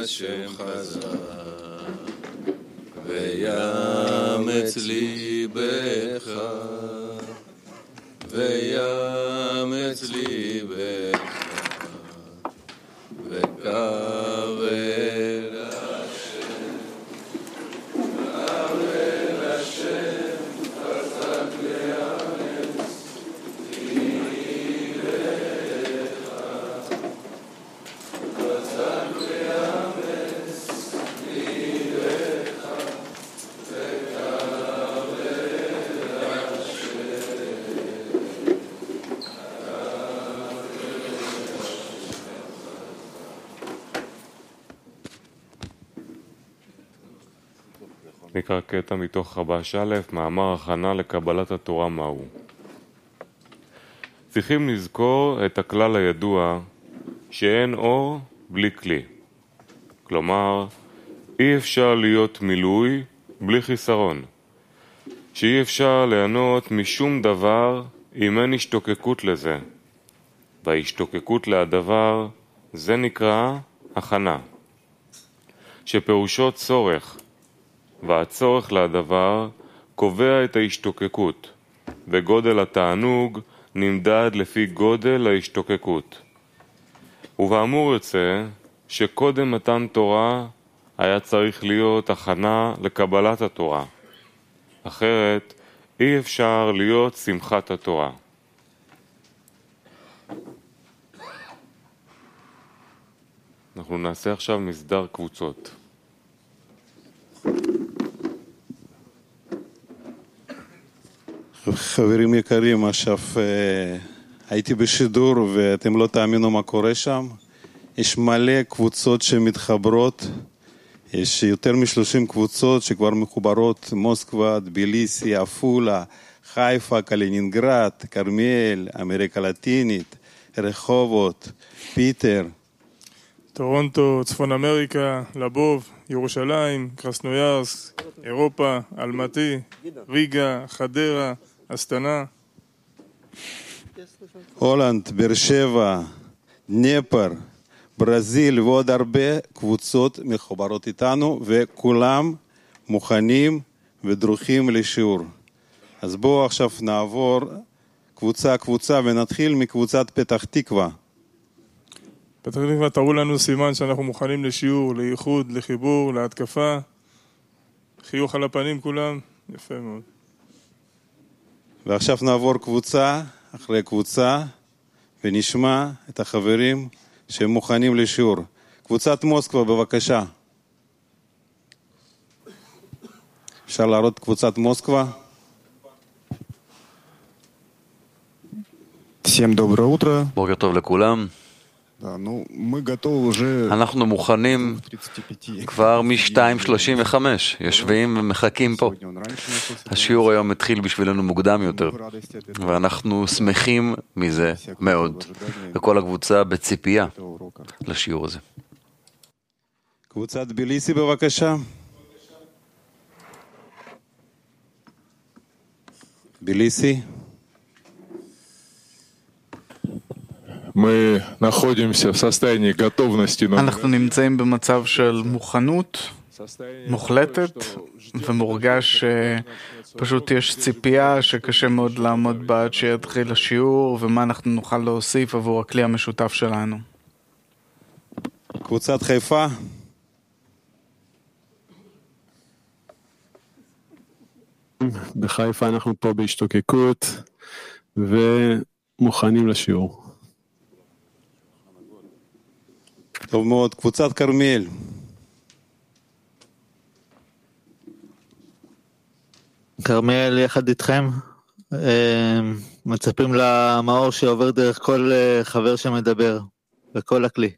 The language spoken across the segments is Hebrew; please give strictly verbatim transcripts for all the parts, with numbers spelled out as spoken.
השם חזק, ויאמץ ליבך, ויאמץ ליבך, וקרא אל השם, קרא אל השם, חזק לאמץ ליבך, חזק לאמץ ליבך, וקרא אל נקרא קטע מתוך רבש א', מאמר הכנה לקבלת התורה מהו. צריכים לזכור את הכלל הידוע שאין אור בלי כלי. כלומר, אי אפשר להיות מילוי בלי חיסרון. שאי אפשר ליהנות משום דבר אם אין השתוקקות לזה. וההשתוקקות להדבר זה נקרא הכנה. שפירושו צורך. והצורך לדבר קובע את ההשתוקקות, וגודל התענוג נמדד לפי גודל ההשתוקקות. ובאמור יוצא שקודם מתן תורה היה צריך להיות הכנה לקבלת התורה. אחרת אי אפשר להיות שמחת התורה. אנחנו נעשה עכשיו מסדר קבוצות. חברים יקרים, עכשיו הייתי בשידור ואתם לא תאמינו מה קורה שם. יש מלא קבוצות שמתחברות, יש יותר מ-שלושים קבוצות שכבר מחוברות, מוסקבה, טביליסי, עפולה, חיפה, קלינינגרד, כרמיאל, אמריקה לטינית, רחובות, פיטר, טורונטו, צפון אמריקה, לבוב, ירושלים, קרסנויארסק, אירופה, אלמתי, ריגה, חדרה, אסטנה, הולנד, באר שבע, דנפר, ברזיל ועוד הרבה קבוצות מחוברות איתנו, וכולם מוכנים ודרוכים לשיעור. אז בואו עכשיו נעבור קבוצה קבוצה ונתחיל מקבוצת פתח תקווה. פתח תקווה, תראו לנו סימן שאנחנו מוכנים לשיעור, לייחוד, לחיבור, להתקפה. חיוך על הפנים כולם, יפה מאוד. ועכשיו נעבור קבוצה אחרי קבוצה ונשמע את החברים שהם מוכנים לשיעור. קבוצת מוסקבה, בבקשה. אפשר להראות קבוצת מוסקבה? Всем доброе утро. בוקר טוב לכולם. אנחנו מוכנים כבר מ-שתיים שלושים וחמש, יושבים ומחכים פה. השיעור היום התחיל בשבילנו מוקדם יותר, ואנחנו שמחים מזה מאוד. וכל הקבוצה בציפייה לשיעור הזה. קבוצת טביליסי, בבקשה. טביליסי. אנחנו נמצאים במצב של מוכנות מוחלטת, ומורגש שפשוט יש ציפייה שקשה מאוד לעמוד בה עד שיתחיל השיעור, ומה אנחנו נוכל להוסיף עבור הכלי המשותף שלנו. קבוצת חיפה. בחיפה אנחנו פה בהשתוקקות ומוכנים לשיעור. טוב מאוד, קבוצת כרמיאל. כרמיאל יחד איתכם, מצפים למאור שעובר דרך כל חבר שמדבר, וכל הכלי.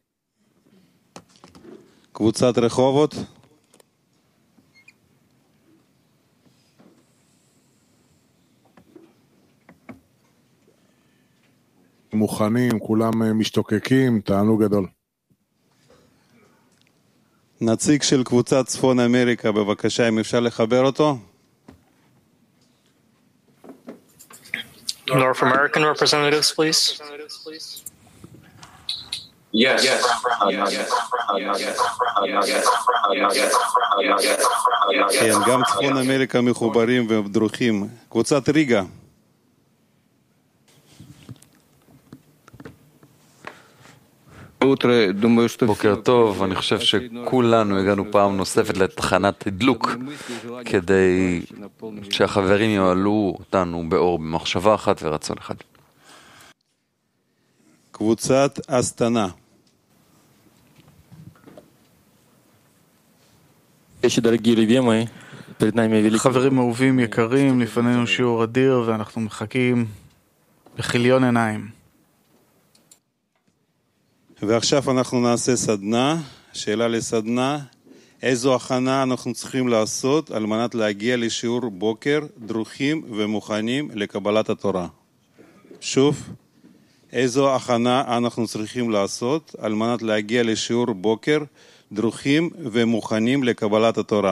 קבוצת רחובות. מוכנים, כולם משתוקקים, תענוג גדול. נציג של קבוצת צפון אמריקה, בבקשה, אם אפשר לחבר אותו. North American representatives, please. Yes. Yes. כן, גם צפון אמריקה מחוברים ודרוכים. קבוצת ריגה. בוקר טוב, אני חושב שכולנו הגענו פעם נוספת לתחנת תדלוק כדי שהחברים יעלו אותנו באור במחשבה אחת ורצון אחד. קבוצת אסטנה. חברים אהובים יקרים, לפנינו שיעור אדיר ואנחנו מחכים בכיליון עיניים. ועכשיו אנחנו נעשה סדנה, שאלה לסדנה, איזו הכנה אנחנו צריכים לעשות על מנת להגיע לשיעור בוקר דרוכים ומוכנים לקבלת התורה. שוב, איזו הכנה אנחנו צריכים לעשות על מנת להגיע לשיעור בוקר דרוכים ומוכנים לקבלת התורה.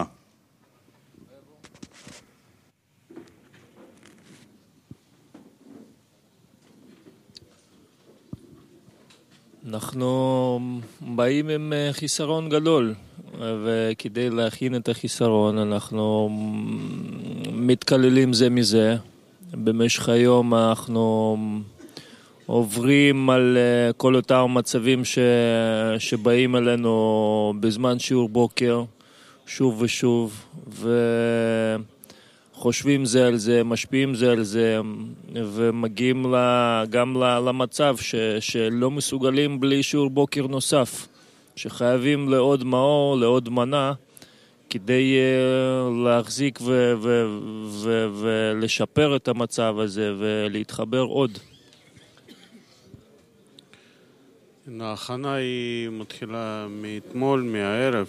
אנחנו באים עם חיסרון גדול, וכדי להכין את החיסרון אנחנו מתקללים זה מזה. במשך היום אנחנו עוברים על כל אותם מצבים ש... שבאים אלינו בזמן שיעור בוקר, שוב ושוב, וחושבים זה על זה, משפיעים זה על זה, ומגיעים גם למצב ש... שלא מסוגלים בלי שיעור בוקר נוסף, שחייבים לעוד מאור, לעוד מנה, כדי להחזיק ו... ו... ו... ולשפר את המצב הזה ולהתחבר עוד. ההכנה היא מתחילה מאתמול, מהערב,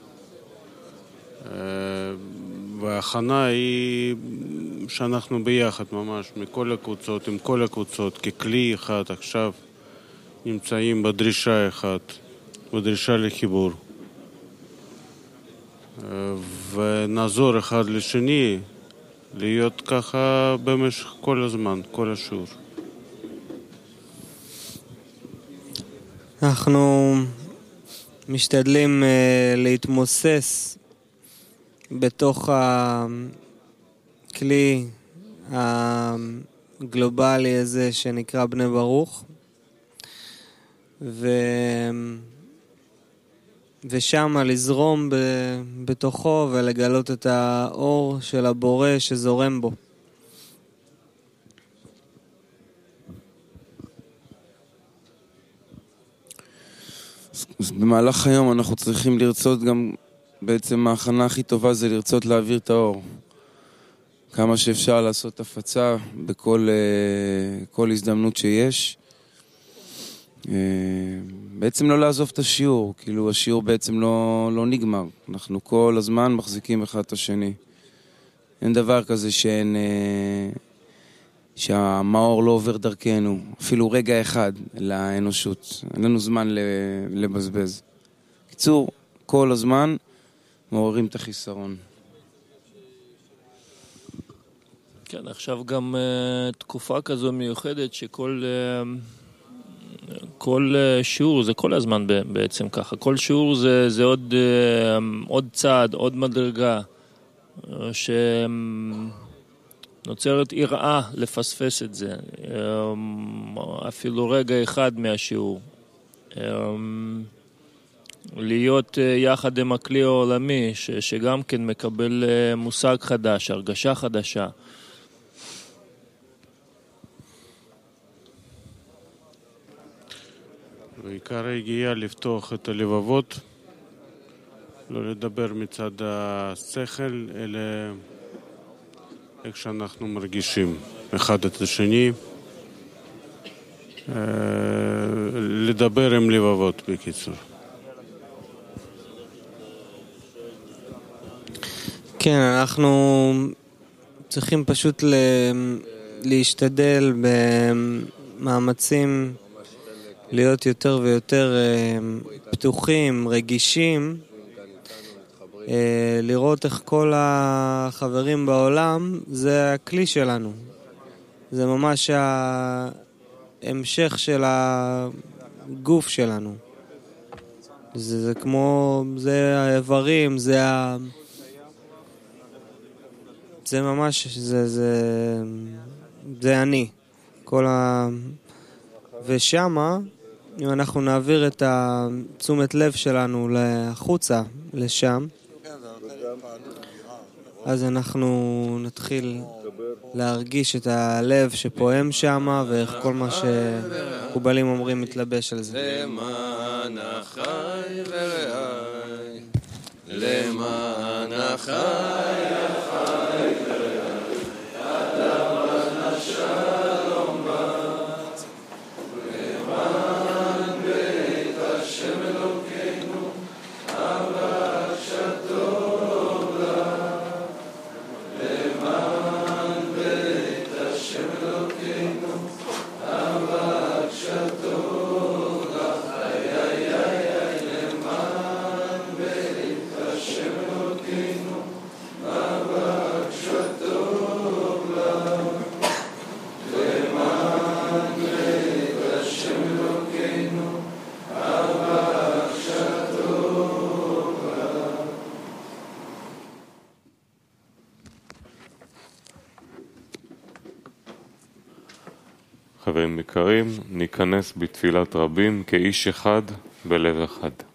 וההכנה היא שאנחנו ביחד ממש, מכל הקבוצות, עם כל הקבוצות, ככלי אחד עכשיו נמצאים בדרישה אחת, בדרישה לחיבור. ונעזור אחד לשני להיות ככה במשך כל הזמן, כל השיעור. אנחנו משתדלים uh, להתמוסס בתוך הכלי הגלובלי הזה שנקרא בני ברוך, ו... ושם לזרום ב... בתוכו ולגלות את האור של הבורא שזורם בו. אז במהלך היום אנחנו צריכים לרצות גם, בעצם ההכנה הכי טובה זה לרצות להעביר את האור. כמה שאפשר לעשות הפצה בכל כל הזדמנות שיש. בעצם לא לעזוב את השיעור, כאילו השיעור בעצם לא, לא נגמר. אנחנו כל הזמן מחזיקים אחד את השני. אין דבר כזה שאין... שהמאור לא עובר דרכנו, אפילו רגע אחד לאנושות. אין לנו זמן לבזבז. קיצור, כל הזמן מעוררים את החיסרון. כן, עכשיו גם uh, תקופה כזו מיוחדת שכל uh, כל uh, שיעור זה כל הזמן בעצם ככה. כל שיעור זה, זה עוד, uh, עוד צעד, עוד מדרגה, uh, ש... נוצרת יראה לפספס את זה, אפילו רגע אחד מהשיעור. להיות יחד עם הכלי העולמי, ש- שגם כן מקבל מושג חדש, הרגשה חדשה. ועיקר הגיעה לפתוח את הלבבות, לא לדבר מצד השכל, אלא איך שאנחנו מרגישים אחד את השני, לדבר עם לבבות בקיצור. כן, אנחנו צריכים פשוט ל... להשתדל במאמצים להיות יותר ויותר פתוחים, רגישים, לראות איך כל החברים בעולם זה הכלי שלנו. זה ממש ההמשך של הגוף שלנו. זה, זה כמו, זה האיברים, זה ה... זה ממש, זה, זה, זה אני. כל ה... ושמה, אם אנחנו נעביר את תשומת לב שלנו לחוצה, לשם, אז אנחנו נתחיל להרגיש את הלב שפועם שם, ואיך כל מה שקובלים אומרים מתלבש על זה. למען החי ורעי, למען החי החי ורעי, אדם השלום בת, למען בית השם אלוקינו, אבק שטוב לה, למען בית השם אלוקינו, אבק שטוב לה, איי איי איי, למען בית השם אלוקינו, אבק שטוב לה, למען בית השם אלוקינו, אבק שטוב לה. חברים יקרים, ניכנס בתפילת רבים כאיש אחד בלב אחד.